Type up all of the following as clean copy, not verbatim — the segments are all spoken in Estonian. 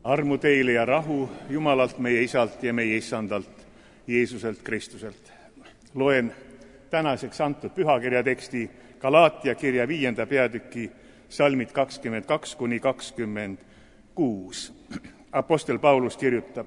Armu teile ja rahu Jumalalt meie Isalt ja meie Issandalt, Jeesuselt Kristuselt. Loen tänaseks antud pühakirja teksti Galaatia kirja 5. peatüki salmid 22–26. Apostel Paulus kirjutab: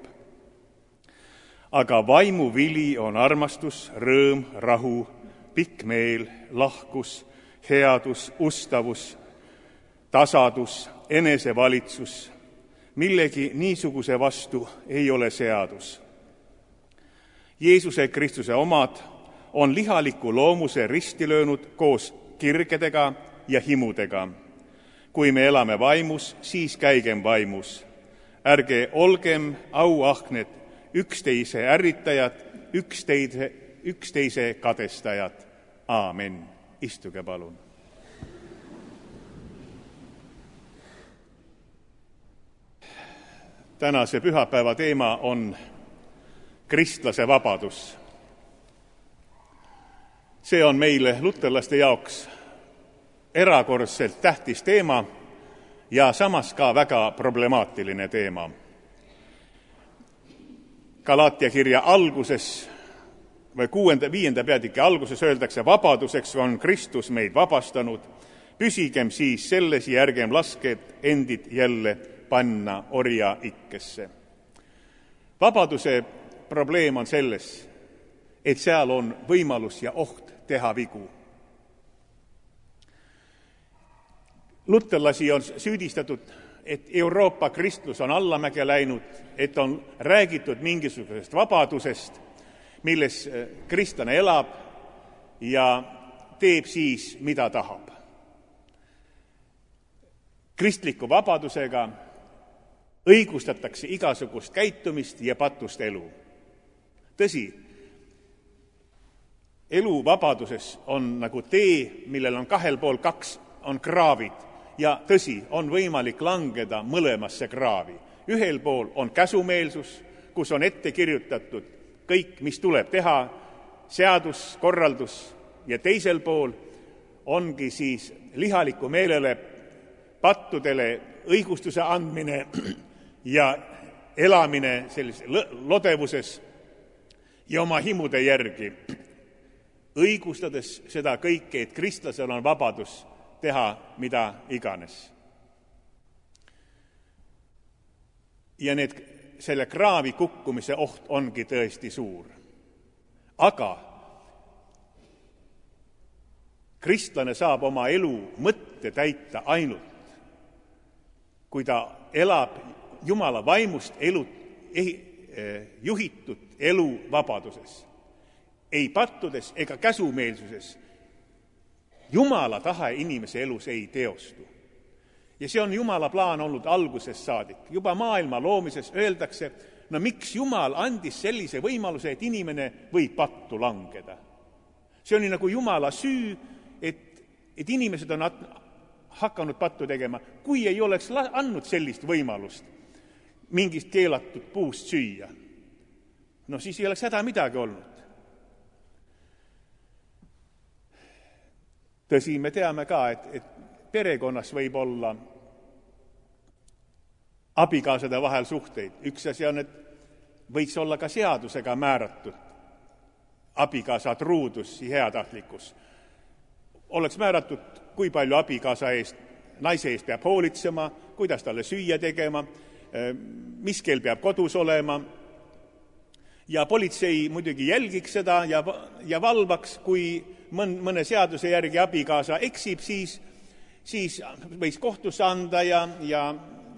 aga vaimu vili on armastus, rõõm, rahu, pikk meel, lahkus, headus, ustavus, tasadus, enesevalitsus. Millegi niisuguse vastu ei ole seadus. Jeesuse Kristuse omad on lihaliku loomuse risti löönud koos kirgedega ja himudega. Kui me elame vaimus, siis käigem vaimus. Ärge olgem auahned, üksteise ärritajad, üksteise kadestajad. Aamen. Istuge palun. Tänase pühapäeva teema on kristlase vabadus. See on meile luterlaste jaoks erakordselt tähtis teema ja samas ka väga problemaatiline teema. Galaatia kirja alguses või 5. peatüki alguses öeldakse: vabaduseks on Kristus meid vabastanud, püsigem siis selles ja ärgem laske endid jälle panna orja ikkesse. Vabaduse probleem on selles, et seal on võimalus ja oht teha vigu. Luterlasi on süüdistatud, et Euroopa kristlus on allamäge läinud, et on räägitud mingisugusest vabadusest, milles kristlane elab ja teeb siis, mida tahab. Kristliku vabadusega õigustatakse igasugust käitumist ja patust elu. Tõsi, elu vabaduses on nagu tee, millel on kahel pool on kraavid ja tõsi, on võimalik langeda mõlemasse kraavi. Ühel pool on käsumeelsus, kus on ette kirjutatud kõik, mis tuleb teha, seadus, korraldus, ja teisel pool ongi siis lihaliku meelele, pattudele õigustuse andmine ja elamine sellises lodevuses ja oma himude järgi, õigustades seda kõike, et kristlasel on vabadus teha mida iganes. Ja selle kraavi kukkumise oht ongi tõesti suur. Aga kristlane saab oma elu mõtte täita ainult, kui ta elab Jumala vaimust juhitud elu vabaduses, ei pattudes ega käsumeelsuses. Jumala tahe inimese elus ei teostu. Ja see on Jumala plaan olnud algusest saadik. Juba maailma loomises öeldakse, no miks Jumal andis sellise võimaluse, et inimene võib pattu langeda. See on nagu Jumala süü, et inimesed on hakanud pattu tegema. Kui ei oleks andnud sellist võimalust mingist keelatud puust süüa, no siis ei oleks häda midagi olnud. Tõsi, me teame ka, et perekonnas võib olla abikaasade vahel suhteid. Üks asi on, et võiks olla ka seadusega määratud abikaasa truudus ja heatahtlikkus. Oleks määratud, kui palju abikaasa eest, naise eest peab hoolitsema, kuidas talle süüa tegema, mis kell peab kodus olema. Ja politsei muidugi jälgiks seda ja valvaks, kui mõne seaduse järgi abikaasa eksib, siis võiks kohtusse anda ja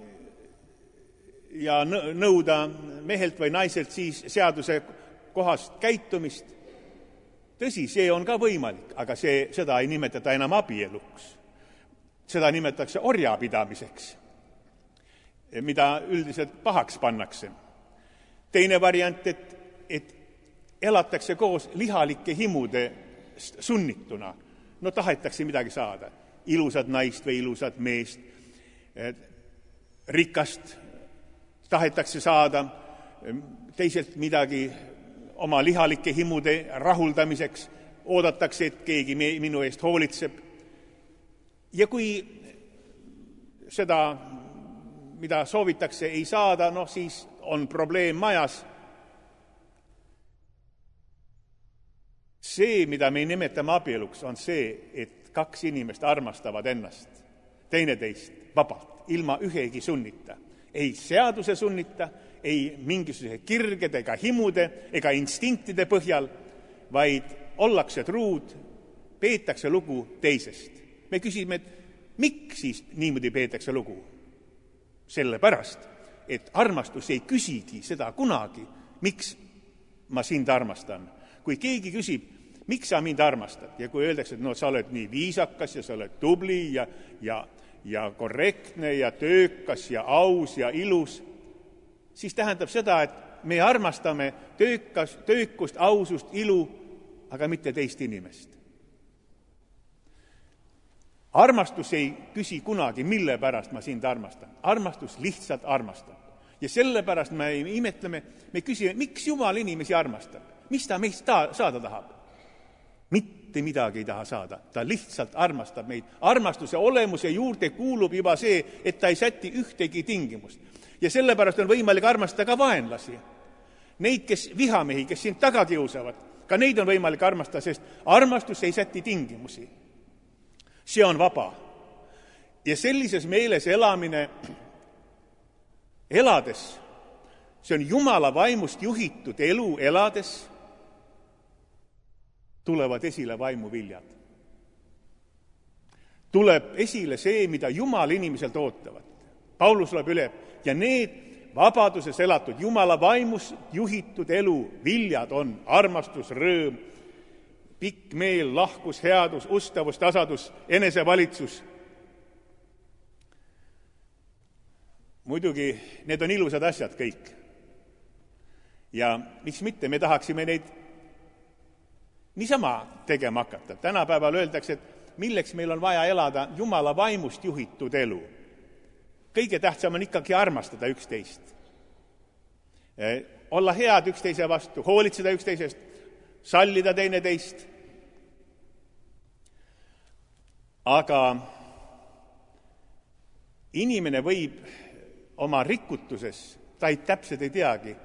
nõuda mehelt või naiselt siis seaduse kohast käitumist. Tõsi, see on ka võimalik, aga seda ei nimetata enam abieluks. Seda nimetatakse orjapidamiseks, mida üldiselt pahaks pannakse. Teine variant, et elatakse koos lihalike himude sunnituna. No tahetakse midagi saada. Ilusat naist või ilusat meest, rikast tahetakse saada, teiselt midagi oma lihalike himude rahuldamiseks, oodatakse, et keegi minu eest hoolitseb. Ja kui seda mida soovitakse, ei saada, siis on probleem majas. See, mida me nimetame abieluks, on see, et kaks inimest armastavad ennast, teineteist vabalt, ilma ühegi sunnita. Ei seaduse sunnita, ei mingisuguse kirgede ega himude ega instinktide põhjal, vaid ollakse truud, peetakse lugu teisest. Me küsime, et miks siis niimoodi peetakse lugu? Sellepärast, et armastus ei küsigi seda kunagi, miks ma sind armastan. Kui keegi küsib, miks sa mind armastad, ja kui öeldakse, et sa oled nii viisakas ja sa oled tubli ja korrektne ja töökas ja aus ja ilus, siis tähendab seda, et me armastame töökust, ausust, ilu, aga mitte teist inimest. Armastus ei küsi kunagi, mille pärast ma sind armastan. Armastus lihtsalt armastab. Ja sellepärast me imetleme, me küsime, miks Jumal inimesi armastab? Mis ta meist saada tahab? Mitte midagi ei taha saada. Ta lihtsalt armastab meid. Armastuse olemuse juurde kuulub juba see, et ta ei säti ühtegi tingimust. Ja sellepärast on võimalik armastada ka vaenlasi. Neid, kes vihamehi, kes sind taga kiusavad, ka neid on võimalik armastada, sest armastus ei säti tingimusi. See on vaba. Ja sellises meeles elamine elades, see on Jumala vaimust juhitud elu elades, tulevad esile vaimuviljad. Tuleb esile see, mida Jumal inimeselt ootavad. Paulus loeb üle, ja need vabaduses elatud Jumala vaimust juhitud elu viljad on armastus, rõõm, pikk meel, lahkus, headus, ustavus, tasadus, enesevalitsus. Muidugi need on ilusad asjad kõik. Ja miks mitte, me tahaksime neid niisama tegema hakata. Tänapäeval öeldakse, et milleks meil on vaja elada Jumala vaimust juhitud elu. Kõige tähtsam on ikkagi armastada üksteist. Olla head üksteise vastu, hoolitseda üksteisest, sallida teineteist. Aga inimene võib oma rikutuses, ta täpselt ei teagi,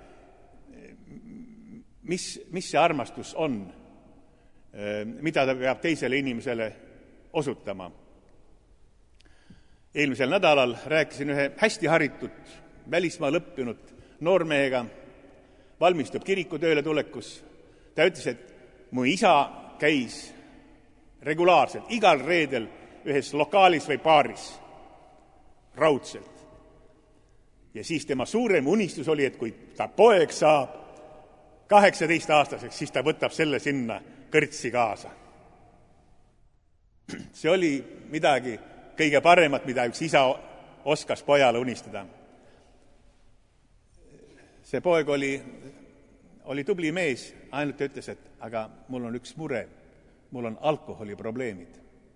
mis see armastus on, mida ta peab teisele inimesele osutama. Eelmisel nädalal rääkisin ühe hästi haritud, välismaal õppinud noormehega, valmistub kirikutööle tulekus. Ta ütles, et mu isa käis regulaarselt, igal reedel ühes lokaalis või baaris, raudselt. Ja siis tema suurem unistus oli, et kui ta poeg saab 18-aastaseks, siis ta võtab selle sinna kõrtsi kaasa. See oli midagi kõige paremat, mida üks isa oskas pojale unistada. See poeg oli tubli mees, ainult ütles, et aga mul on üks mure, mul on alkoholiprobleemid.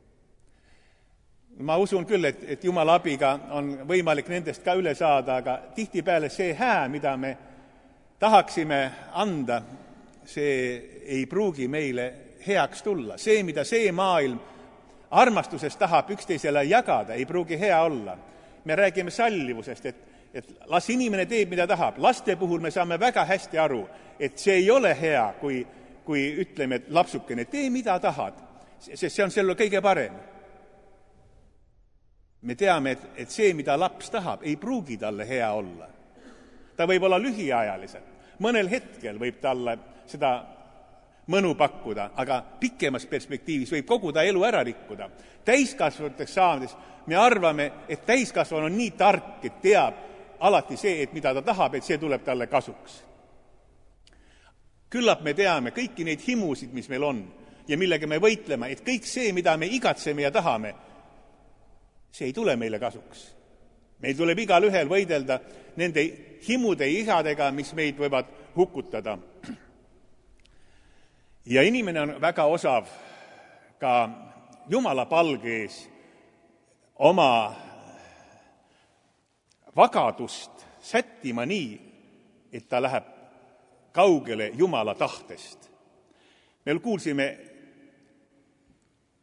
Ma usun küll, et Jumala abiga on võimalik nendest ka üle saada, aga tihtipeale see hää, mida me tahaksime anda, see ei pruugi meile heaks tulla. See, mida see maailm armastusest tahab üksteisele jagada, ei pruugi hea olla. Me räägime sallivusest, et las inimene teeb, mida tahab. Laste puhul me saame väga hästi aru, et see ei ole hea, kui ütleme, et lapsukene, tee, mida tahad, sest see on selle kõige parem. Me teame, et see, mida laps tahab, ei pruugi talle hea olla. Ta võib olla lühiajaliselt. Mõnel hetkel võib talle seda mõnu pakkuda, aga pikemas perspektiivis võib kogu ta elu ära rikkuda. Täiskasvanuteks saades me arvame, et täiskasvanu on nii tark, et teab alati see, et mida ta tahab, et see tuleb talle kasuks. Küllap me teame kõiki neid himusid, mis meil on ja millega me võitleme, et kõik see, mida me igatseme ja tahame, see ei tule meile kasuks. Meil tuleb igal ühel võidelda nende himude ja ihadega, mis meid võivad hukutada. Ja inimene on väga osav ka Jumala palge ees oma vagadust sättima nii, et ta läheb kaugele Jumala tahtest. Me kuulsime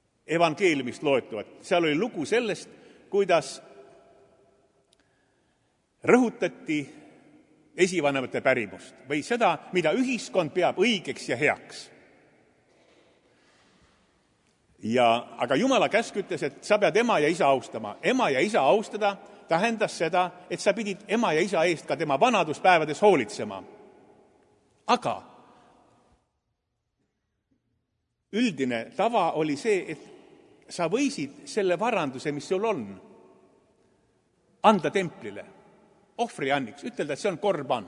evangeeliumist loetuvat. Seal oli lugu sellest, kuidas rõhutati esivanemate pärimust või seda, mida ühiskond peab õigeks ja heaks. Aga Jumala käsk ütles, et sa pead ema ja isa austama. Ema ja isa austada tähendas seda, et sa pidid ema ja isa eest ka tema vanaduspäevades hoolitsema. Aga üldine tava oli see, et sa võisid selle varanduse, mis sul on, anda templile, ohvrianniks, ütelda, et see on korban.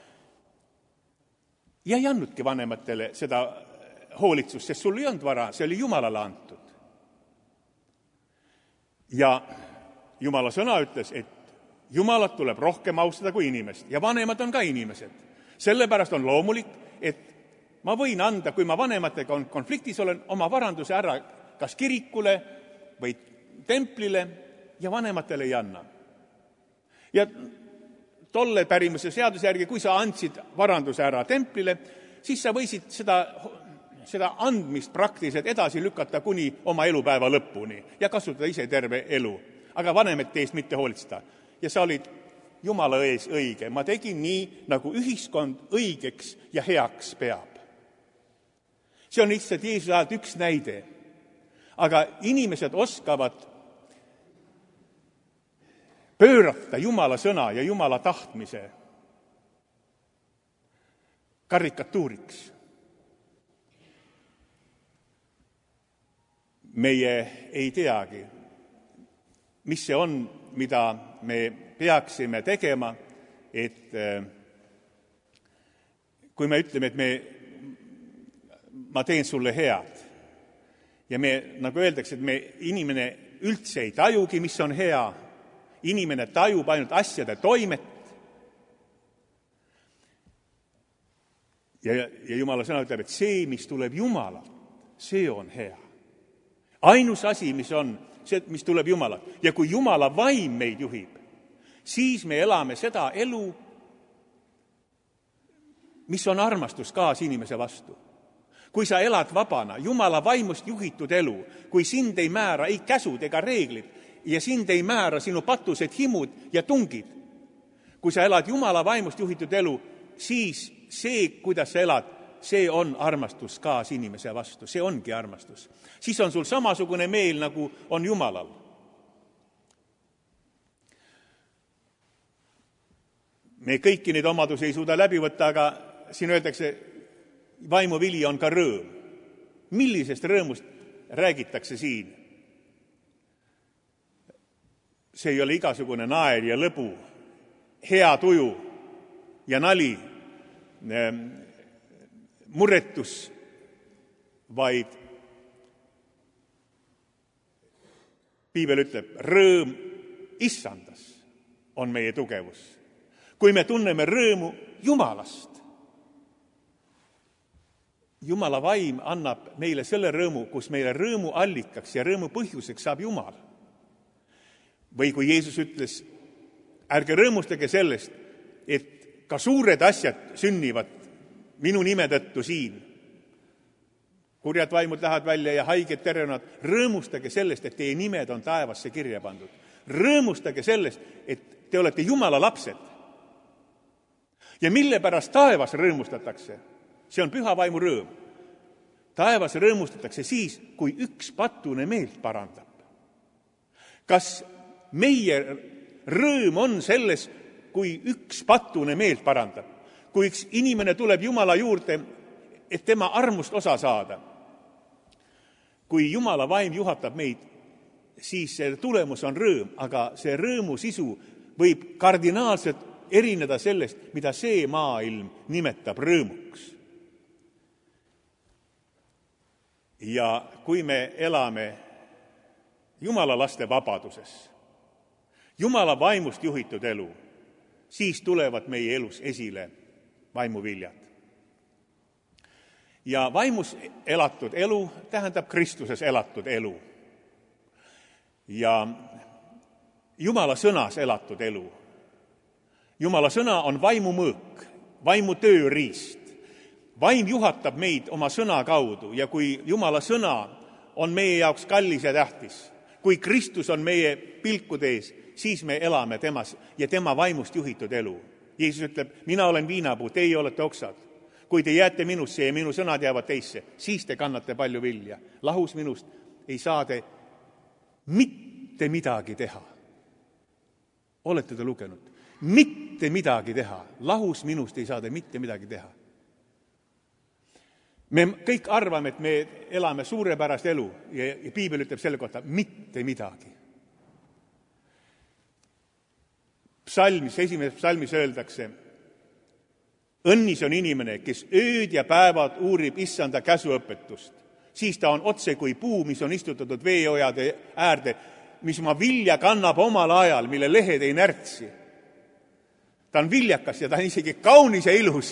Ja ei andnudki vanematele seda hoolitsust, sest sul ei olnud vara, see oli Jumalale antud. Ja Jumala sõna ütles, et Jumalat tuleb rohkem austada kui inimest ja vanemad on ka inimesed. Sellepärast on loomulik, et ma võin anda, kui ma vanematega konfliktis olen, oma varanduse ära kas kirikule või templile ja vanematele ei anna. Ja tolle pärimuse seaduse järgi, kui sa andsid varanduse ära templile, siis sa võisid seda andmist praktiliselt edasi lükata kuni oma elupäeva lõpuni ja kasutada ise terve elu, aga vanemate eest mitte hoolitseda. Ja sa olid Jumala ees õige. Ma tegin nii, nagu ühiskond õigeks ja heaks peab. See on lihtsalt Jeesuse ajalt üks näide. Aga inimesed oskavad pöörata Jumala sõna ja Jumala tahtmise karikatuuriks. Meie ei teagi, mis see on, mida me peaksime tegema, et kui me ütleme, et ma teen sulle head ja me, nagu öeldakse, et inimene üldse ei tajugi, mis on hea, inimene tajub ainult asjade toimet ja Jumala sõna ütleb, et see, mis tuleb Jumalalt, see on hea. Ainus asi, mis on see, mis tuleb Jumalalt. Ja kui Jumala vaim meid juhib, siis me elame seda elu, mis on armastus kaas inimese vastu. Kui sa elad vabana, Jumala vaimust juhitud elu, kui sind ei määra ei käsud ega reeglid ja sind ei määra sinu patused, himud ja tungid, kui sa elad Jumala vaimust juhitud elu, siis see, kuidas sa elad, see on armastus kaas inimese vastu, see ongi armastus. Siis on sul samasugune meel, nagu on Jumalal. Me kõiki neid omadusi ei suuda läbi võtta, aga siin öeldakse, vaimuvili on ka rõõm. Millisest rõõmust räägitakse siin? See ei ole igasugune naer ja lõbu, hea tuju ja nali, muretus, vaid Piibel ütleb, rõõm issandas on meie tugevus. Kui me tunneme rõõmu Jumalast, Jumala vaim annab meile selle rõõmu, kus meile rõõmu allikaks ja rõõmu põhjuseks saab Jumal. Või kui Jeesus ütles, ärge rõõmustage sellest, et ka suured asjad sünnivad minu nime tõttu siin. Kurjad vaimud lähevad välja ja haiged tervenevad. Rõõmustage sellest, et teie nimed on taevasse kirja pandud. Rõõmustage sellest, et te olete Jumala lapsed. Ja mille pärast taevas rõõmustatakse? See on püha vaimu rõõm. Taevas rõõmustatakse siis, kui üks patune meelt parandab. Kas meie rõõm on selles, kui üks patune meelt parandab? Kui üks inimene tuleb Jumala juurde, et tema armust osa saada. Kui Jumala vaim juhatab meid, siis see tulemus on rõõm, aga see rõõmu sisu võib kardinaalselt erineda sellest, mida see maailm nimetab rõõmuks. Ja kui me elame Jumala laste vabaduses, Jumala vaimust juhitud elu, siis tulevad meie elus esile vaimuviljad. Ja vaimus elatud elu tähendab Kristuses elatud elu. Ja Jumala sõnas elatud elu. Jumala sõna on vaimu mõõk, vaimu tööriist. Vaim juhatab meid oma sõna kaudu ja kui Jumala sõna on meie jaoks kallis ja tähtis, kui Kristus on meie pilkude ees, siis me elame temas ja tema vaimust juhitud elu. Jeesus ütleb, mina olen viinapuu, teie olete oksad. Kui te jääte minusse ja minu sõnad jäävad teisse, siis te kannate palju vilja. Lahus minust ei saa te mitte midagi teha. Olete te lugenud? Mitte midagi teha. Lahus minust ei saa te mitte midagi teha. Me kõik arvame, et me elame suurepärast elu ja Piibel ütleb selle kohta mitte midagi. Esimeses psalmis öeldakse, õnnis on inimene, kes ööd ja päevad uurib issanda käsuõpetust. Siis ta on otse kui puu, mis on istutatud veeojade äärde, mis oma vilja kannab omal ajal, mille lehed ei närtsi. Ta on viljakas ja ta on isegi kaunis ja ilus.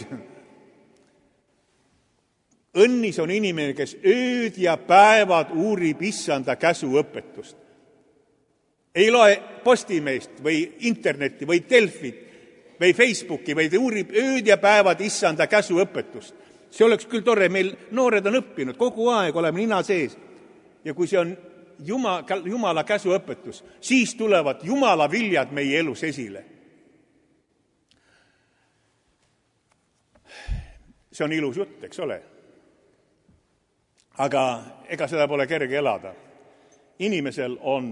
Õnnis on inimene, kes ööd ja päevad uurib issanda käsuõpetust. Ei loe Postimeest või internetti või Delfit või Facebooki, vaid uurib ööd ja päevad issanda käsuõpetust. See oleks küll tore, meil noored on õppinud, kogu aeg oleme nina sees. Ja kui see on Jumala käsuõpetus, siis tulevad Jumala viljad meie elus esile. See on ilus jutt, eks ole. Aga ega seda pole kerge elada. Inimesel on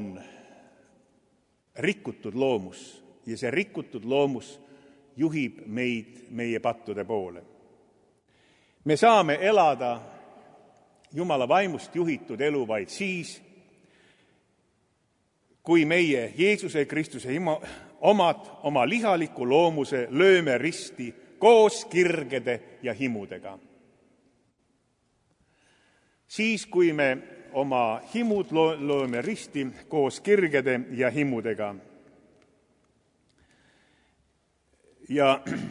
rikutud loomus ja see rikutud loomus juhib meid meie pattude poole. Me saame elada Jumala vaimust juhitud elu vaid siis, kui meie Jeesuse Kristuse omad oma lihaliku loomuse lööme risti koos kirgede ja himudega. Siis, kui me oma himud lööme risti koos kirgede ja himudega. Ja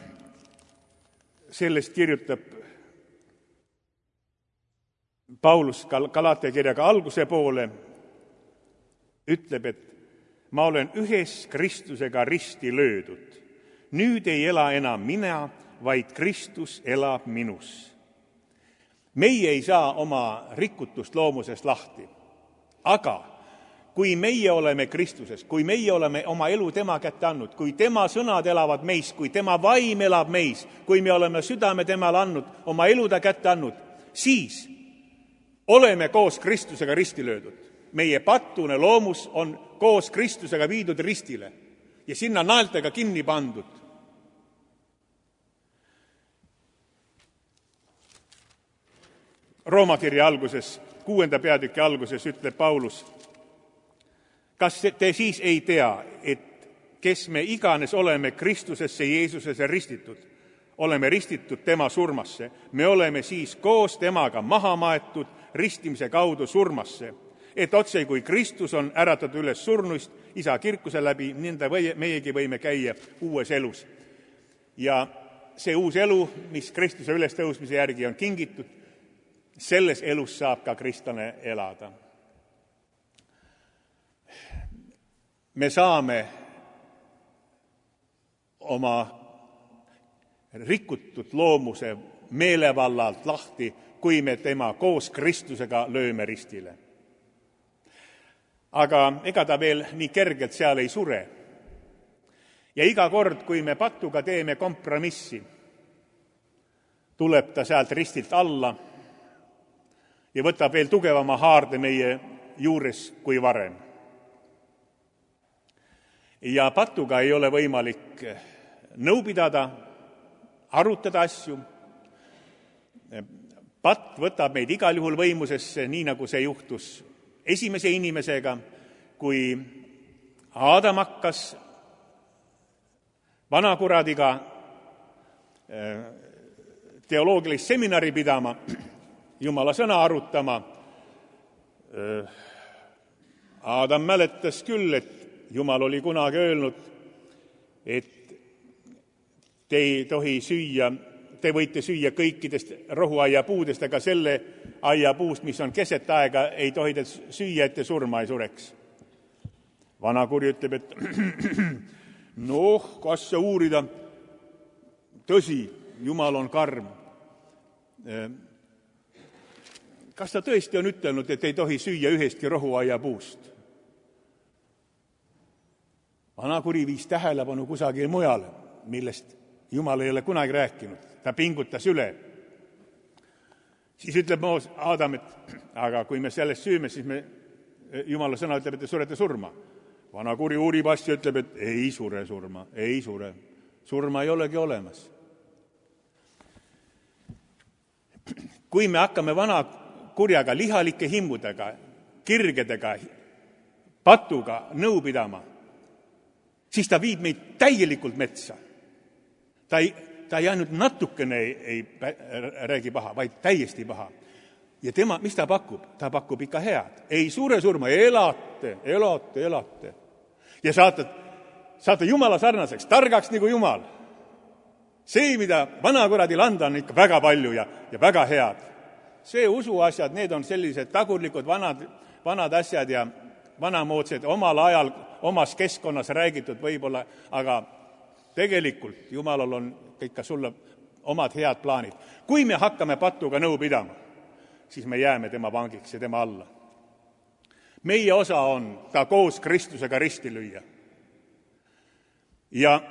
sellest kirjutab Paulus Galatia kirjaga alguse poole, ütleb, et ma olen ühes Kristusega risti löödud. Nüüd ei ela enam mina, vaid Kristus elab minus. Meie ei saa oma rikutust loomusest lahti. Aga kui meie oleme Kristuses, kui meie oleme oma elu tema kätte andnud, kui tema sõnad elavad meis, kui tema vaim elab meis, kui me oleme südame temale andnud, oma elu ta kätte andnud, siis oleme koos Kristusega risti löödud. Meie pattune loomus on koos Kristusega viidud ristile ja sinna naeltega kinni pandud. Rooma kirja alguses, 6. peatüki alguses ütleb Paulus, kas te siis ei tea, et kes me iganes oleme Kristusesse Jeesusesse ristitud, oleme ristitud tema surmasse, me oleme siis koos temaga maha maetud ristimise kaudu surmasse, et otse kui Kristus on äratatud üles surnuist isa kirkuse läbi, nõnda meiegi võime käia uues elus. Ja see uus elu, mis Kristuse ülestõusmise järgi on kingitud, selles elus saab ka kristlane elada. Me saame oma rikutud loomuse meelevallalt lahti, kui me tema koos Kristusega lööme ristile. Aga ega ta veel nii kergelt seal ei sure. Ja iga kord, kui me patuga teeme kompromissi, tuleb ta sealt ristilt alla ja võtab veel tugevama haarde meie juures kui varem. Ja patuga ei ole võimalik nõu pidada, arutada asju. Patt võtab meid igal juhul võimusesse, nii nagu see juhtus esimese inimesega, kui Aadam hakkas vanakuradiga teoloogilist seminari pidama, Jumala sõna arutama. Aadam mäletas küll, et Jumal oli kunagi öelnud, et te ei tohi süüa, te võite süüa kõikidest rohuaiapuudest, aga selle aiapuust, mis on keset aega, ei tohi te süüa, et te surma ei sureks. Vanakuri ütleb, et kas sa uurida, tõsi, Jumal on karm. Kas ta tõesti on ütelnud, et ei tohi süüa ühestki rohuaiapuust? Vanakuri viis tähelepanu kusagil mujale, millest Jumal ei ole kunagi rääkinud. Ta pingutas üle. Siis ütleb Aadam, et aga kui me sellest süüme, siis Jumala sõna ütleb, et te surete surma. Vanakuri uurib asja, ütleb, et ei sure surma, ei sure. Surma ei olegi olemas. Kui me hakkame vana kurjaga, lihalike himmudega, kirgedega, patuga nõu pidama, siis ta viib meid täielikult metsa. Ta ei ainult natukene ei räägi paha, vaid täiesti paha. Ja tema, mis ta pakub? Ta pakub ikka head. Ei sure surma, elate. Ja saate Jumala sarnaseks, targaks nagu Jumal. See, mida vanakuradil anda, on ikka väga palju ja väga head. See usuasjad, need on sellised tagurlikud vanad asjad ja vanamoodsed, omal ajal omas keskkonnas räägitud võib-olla, aga tegelikult Jumalal on ikka sulle omad head plaanid. Kui me hakkame patuga nõu pidama, siis me jääme tema vangiks ja tema alla. Meie osa on ta koos Kristusega risti lüüa. Ja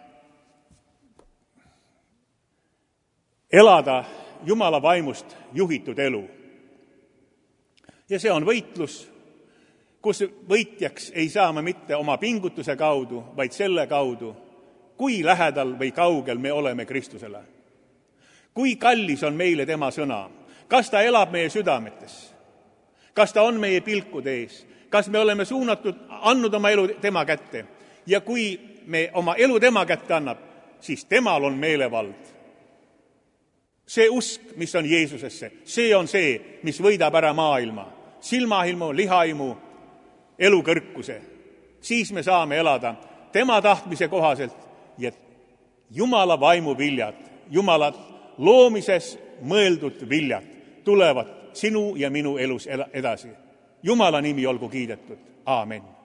elada Jumala vaimust juhitud elu. Ja see on võitlus, kus võitjaks ei saa me mitte oma pingutuse kaudu, vaid selle kaudu, kui lähedal või kaugel me oleme Kristusele. Kui kallis on meile tema sõna, kas ta elab meie südametes, kas ta on meie pilkude ees, kas me oleme andnud oma elu tema kätte ja kui me oma elu tema kätte annab, siis temal on meelevald. See usk, mis on Jeesusesse, see on see, mis võidab ära maailma, silmahilmu, lihaimu, elukõrkuse. Siis me saame elada tema tahtmise kohaselt ja Jumala vaimu viljad, Jumala loomises mõeldud viljad tulevad sinu ja minu elus edasi. Jumala nimi olgu kiidetud. Aamen.